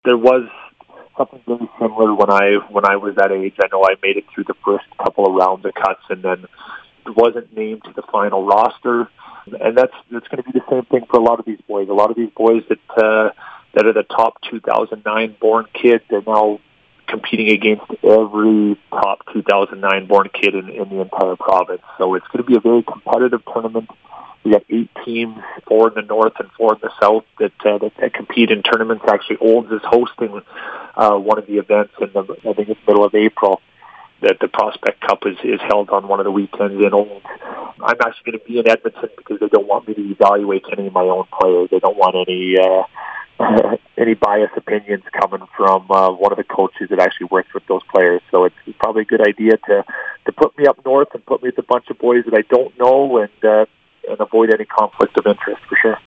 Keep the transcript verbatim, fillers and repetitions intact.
there was something very similar when I when I was that age. I know I made it through the first couple of rounds of cuts and then wasn't named to the final roster. And that's that's going to be the same thing for a lot of these boys. A lot of these boys that uh, that are the top two thousand nine born kids are now competing against every top two thousand nine born kid in, in the entire province. So it's going to be a very competitive tournament. We got eight teams, four in the north and four in the south, that uh, that, that compete in tournaments. Actually, Olds is hosting uh, one of the events in the I think it's middle of April. That the Prospect Cup is, is held on one of the weekends in Olds. I'm actually going to be in Edmonton because they don't want me to evaluate any of my own players. They don't want any uh, any biased opinions coming from uh, one of the coaches that actually works with those players. So it's probably a good idea to to put me up north and put me with a bunch of boys that I don't know and uh, and avoid any conflict of interest for sure.